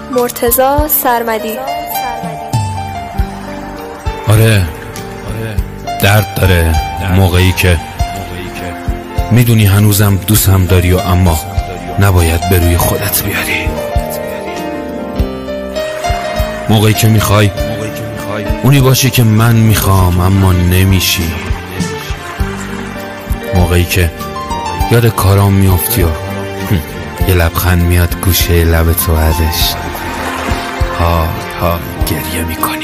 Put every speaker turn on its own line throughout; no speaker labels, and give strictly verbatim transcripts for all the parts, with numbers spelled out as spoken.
مرتضی سرمدی.
آره درد داره موقعی که میدونی هنوزم دوستم داری و اما نباید به روی خودت بیاری. موقعی که میخوای اونی باشی که من میخوام اما نمیشی. موقعی که یاد کارام میافتی و یه لبخند میاد گوشه لب تو ازش ها ها گریه میکنی.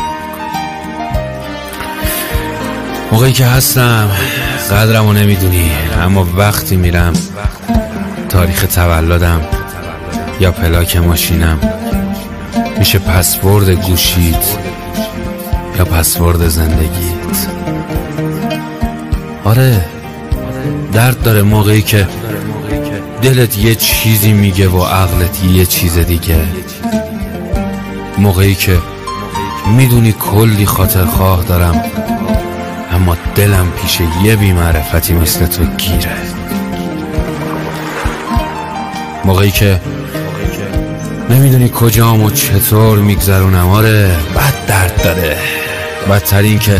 موقعی که هستم قدرمو نمیدونی اما وقتی میرم تاریخ تولدم یا پلاک ماشینم میشه پسورد گوشیت یا پسورد زندگیت. آره درد داره موقعی که دلت یه چیزی میگه و عقلت یه چیز دیگه. موقعی که میدونی کلی خاطر خواه دارم اما دلم پیش یه بی‌معرفتی مثل تو گیره. موقعی که نمیدونی کجام و چطور میگذرونم. آره بد درد داره. بدتر این که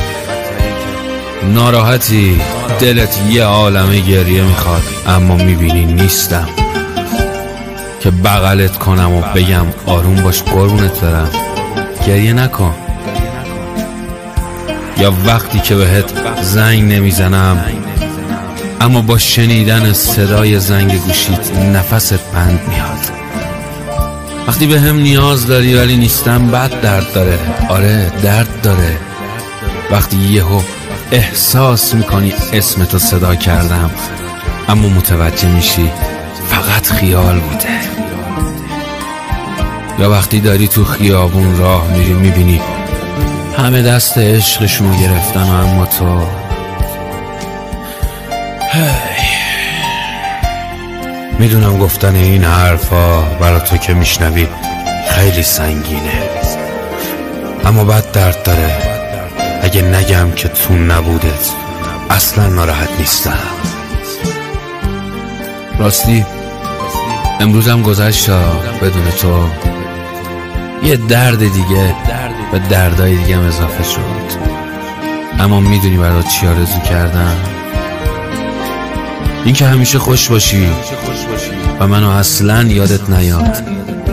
ناراحتی دلت یه عالمه گریه میخواد اما میبینی نیستم که بغلت کنم و بگم آروم باش قربونت برم گریه نکن. یا وقتی که بهت زنگ نمیزنم اما با شنیدن صدای زنگ گوشیت نفست بند میاد. وقتی به هم نیاز داری ولی نیستم بد درد داره. آره درد داره. وقتی یهو احساس میکنی اسمتو صدا کردم اما متوجه میشی فقط خیال بوده. یا وقتی داری تو خیابون راه میری میبینی همه دست عشقشونو گرفتن و اما تو هی. میدونم گفتن این حرفا برا تو که میشنوی خیلی سنگینه اما بد درد داره اگه نگم که تو نبودت اصلا ناراحت نیستم. راستی امروزم گذشت بدون تو یه درد دیگه به دردای دیگه هم اضافه شد. اما میدونی برات چی آرزو کردم؟ این که همیشه خوش باشی و منو اصلا یادت نیاد.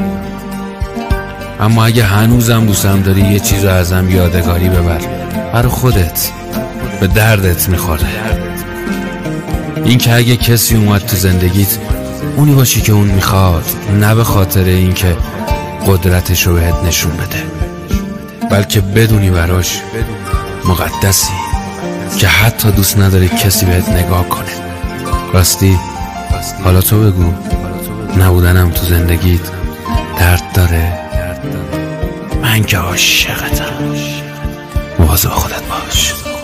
اما اگه هنوزم دوستم داری یه چیز رو ازم یادگاری ببر برای خودت، به دردت میخوره. این که اگه کسی اومد تو زندگیت اونی باشی که اون میخواد، نه به خاطر این که قدرتش رو بهت نشون بده بلکه بدونی براش مقدسی که حتی دوست نداره کسی بهت نگاه کنه. راستی حالا تو بگو نبودنم تو زندگیت درد داره؟ من که عاشقتم. مواظب خودت باش.